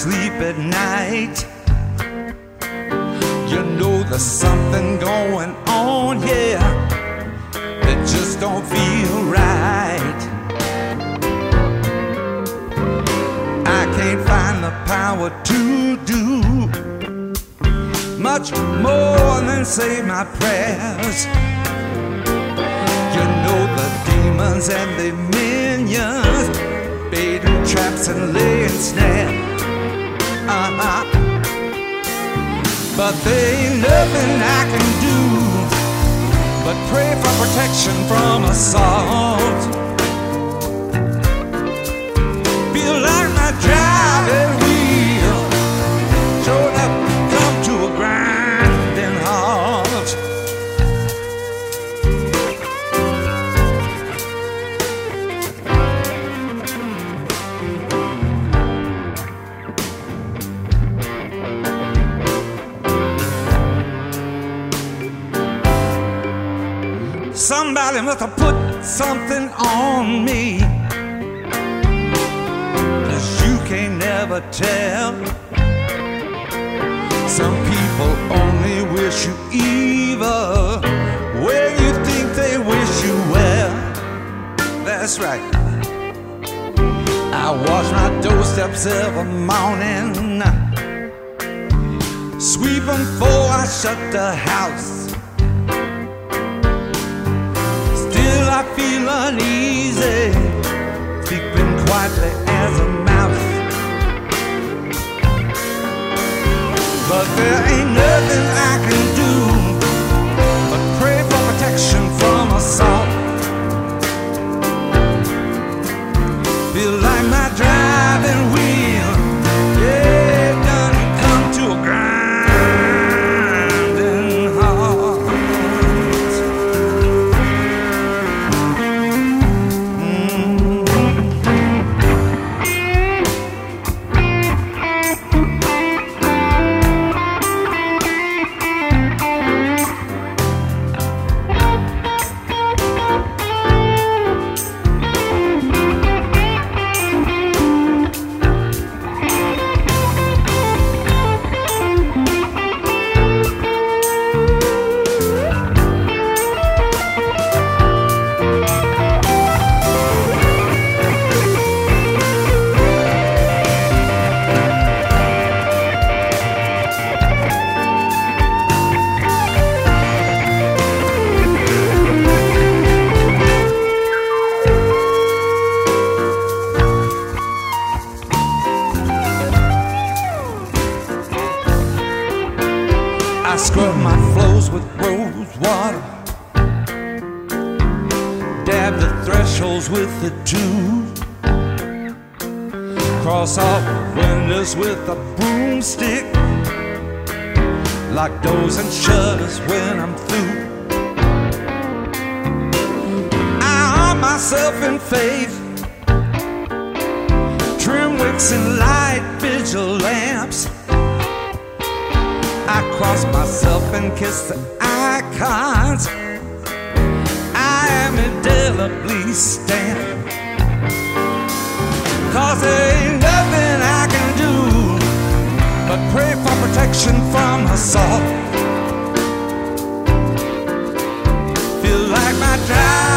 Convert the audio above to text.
sleep at night. You know there's something going on here that just don't feel right. I can't find the power to do much more than say my prayers. You know the demons and the minions baiting traps and laying snares. But there ain't nothing I can do but pray for protection from assault. Feel like my driving wheel showed up, come to a grinding halt. Somebody must have put something on me, 'cause you can't never tell. Some people only wish you evil when you think they wish you well. That's right. I wash my doorsteps every morning, sweep them before I shut the house. Still I feel uneasy, sleeping quietly as a mouse. But there ain't nothing I can do but pray for protection from assault. Feel like my driving wheel, yeah, done come to a grinding halt. I scrub my floors with rose water, dab the thresholds with the tube, cross off windows with a broomstick, lock doors and shutters when I'm through. I arm myself in faith, trim wicks and light vigil lamps. I cross myself and kiss the icons I am indelibly stamped. 'Cause there ain't nothing I can do but pray for protection from assault. Feel like my drive